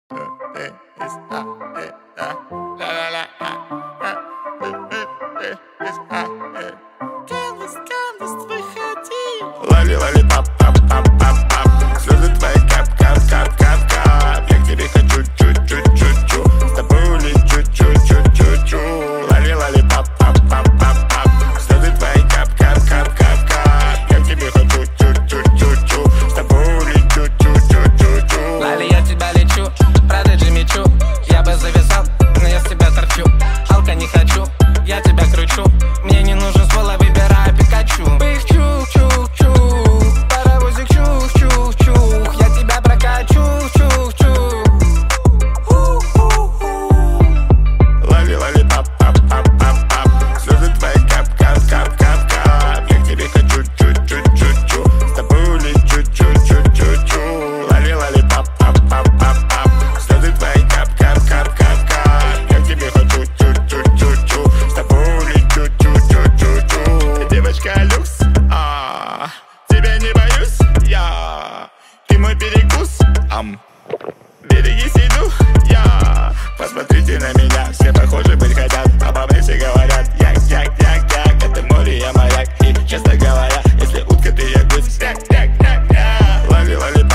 Лови, лови, пап, пап, пап, пап, пап. Слезы твои кап, кап, кап, кап, кап. Я к тебе хочу чу-чу-чу-чу. С тобой улечу чу-чу-чу-чу. Лови, лови, пап, пап, пап, пап, пап. Слезы твои кап, кап, кап, кап, кап. Я к тебе хочу чу-чу-чу-чу. С тобой улечу чу-чу-чу-чу. Лови, я тебя лечу, продажи мечу. Я бы завязал, но я с тебя торчу. Алка не хочу, я тебя кручу. Мне не нужен ствол, а выбираю Пикачу. Их чух-чух-чух, паровозик чух-чух-чух. Я тебя прокачу, чух-чух. Лови, лови, пап, пап, пап, пап, пап. Слезы твои кап, кап, кап, кап, кап. Я к тебе хочу чу-чу-чу-чу. С тобой улечу чу-чу-чу-чу. Лови, лови, пап, пап, пап, пап, пап. Слезы твои кап, кап, кап, кап, кап. Я к тебе хочу чу-чу-чу-чу. С тобой улечу чу-чу-чу-чу. Девочка люкс, тебя не боюсь я. Ты мой перекус, берегись, иду я. Посмотрите на меня, все похожи быть хотят. Обо мне все говорят, як, як, як, як. Это море, я моряк. И честно говоря, если утка, ты я гусь. Як, як, як, як. Лови, лови,